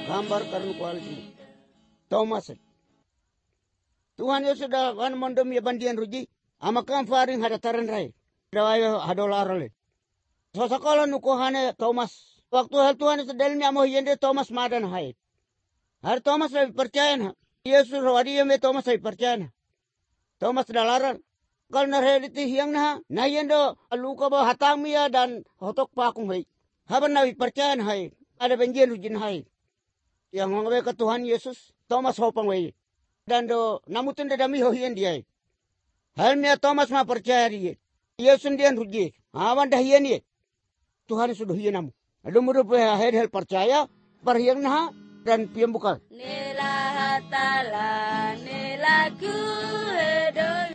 gambar karun kualiti. Thomas. Tuhan Yesus sudah kan mondom ya bandian ruji. Amakam faring hadataran rai. Dawayo hadolarole. So sekolah nukuhane Thomas. Waktu hal Tuhan sedalnya mau yende Thomas madan hai. Har Thomas lebih percaya na. Yesus rawadi me Thomas lebih percaya na. Thomas dalaran. Kalau narheliti hiang na yendo luka ba hatamia dan hotok pakung hai. Haban lebih percaya na hai. Ada banjian rujin hai. Yang mengawe ke Tuhan Yesus, Thomas hopang wei. Dan do namutun da dami hohien dia. Halnya Thomas ma percaya dia. Yesus dian ruji. Awan dah hien ye. Tuhan sudah hien namu. Adu murup hel percaya perhiang nah dan piam bukal. Nila hatala nila ku